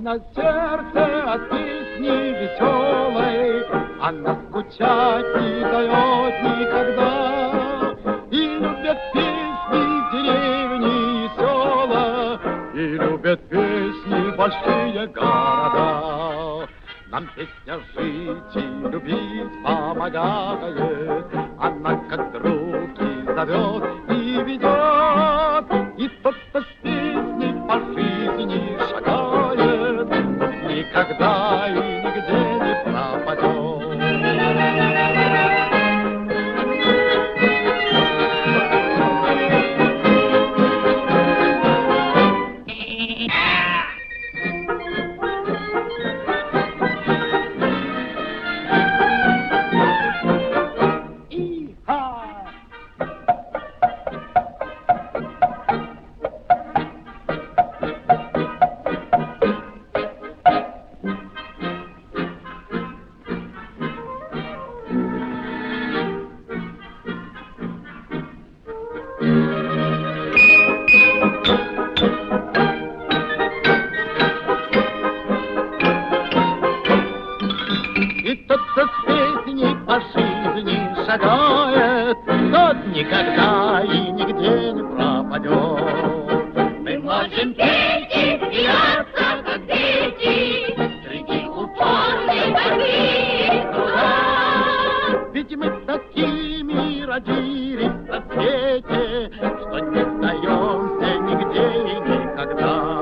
на сердце от песни веселой, она скучать не дает никогда. И любят песни деревни и села, и любят песни большие города. Нам песня жить и любить помогает, она как друг и зовет, и ведет. И тот, кто с песней по жизни шагает, никогда и нигде не пропадет. И тот, кто с песней по жизни шагает, тот никогда и нигде не пропадет. Мы можем петь и смеяться, как дети, среди упорной борьбы и труда. Ведь мы такими родились на свете, что не сдаемся нигде и никогда.